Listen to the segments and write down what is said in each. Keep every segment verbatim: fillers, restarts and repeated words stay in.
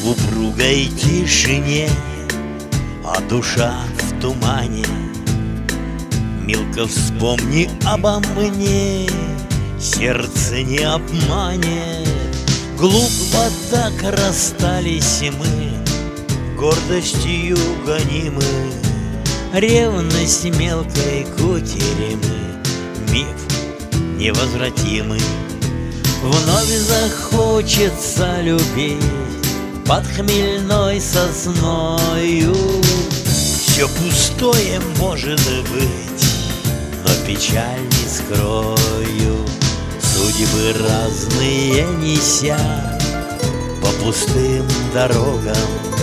в упругой тишине, а душа в тумане. Милка, вспомни обо мне, сердце не обманет. Глупо так расстались мы, гордостью гонимы. Ревность мелкой кутеремы, миг невозвратимый. Вновь захочется любить под хмельной сосною. Все пустое может быть, но печаль не скрою. Судьбы разные неся по пустым дорогам,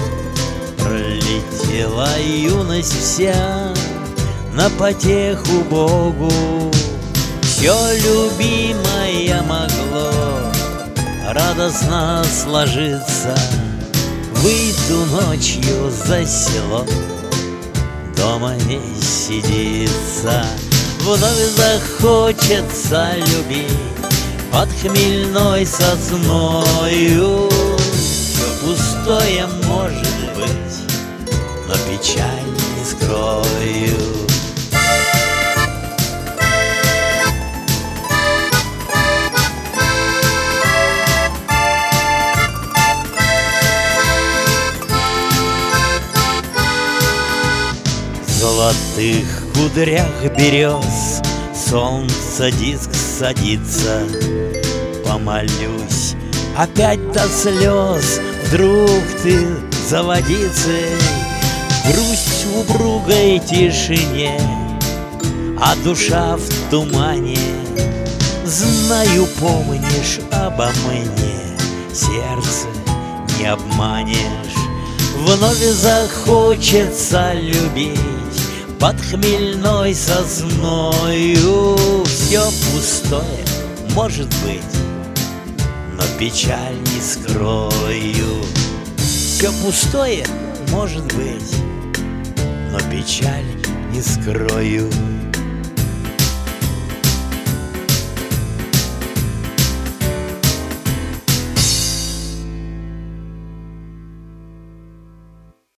пролетела юность вся на потеху Богу. Все любимое могло радостно сложиться. Выйду ночью за село, дома не сидится. Вновь захочется любить под хмельной сосною. Все пустое может быть, но печаль не скрою. В золотых кудрях берез солнце диск садится. Помолюсь опять до слез, вдруг ты за водицей. Грусть в упругой тишине, а душа в тумане. Знаю, помнишь обо мне, сердце не обманешь. Вновь захочется любить под хмельной сосною. Все пустое может быть, но печаль не скрою. Все пустое может быть, но печаль не скрою.